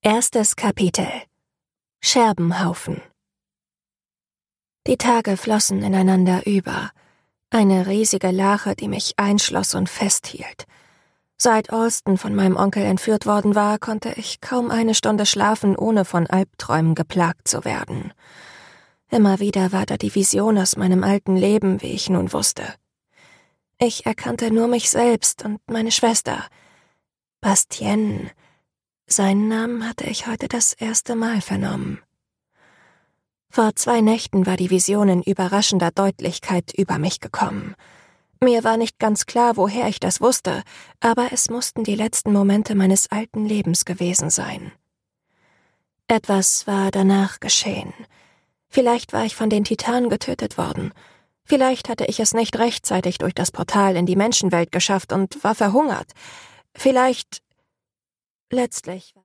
Erstes Kapitel: Scherbenhaufen. Die Tage flossen ineinander über. Eine riesige Lache, die mich einschloss und festhielt. Seit Alston von meinem Onkel entführt worden war, konnte ich kaum eine Stunde schlafen, ohne von Albträumen geplagt zu werden. Immer wieder war da die Vision aus meinem alten Leben, wie ich nun wusste. Ich erkannte nur mich selbst und meine Schwester. Bastien. Seinen Namen hatte ich heute das erste Mal vernommen. Vor 2 Nächten war die Vision in überraschender Deutlichkeit über mich gekommen. Mir war nicht ganz klar, woher ich das wusste, aber es mussten die letzten Momente meines alten Lebens gewesen sein. Etwas war danach geschehen. Vielleicht war ich von den Titanen getötet worden. Vielleicht hatte ich es nicht rechtzeitig durch das Portal in die Menschenwelt geschafft und war verhungert. Letztlich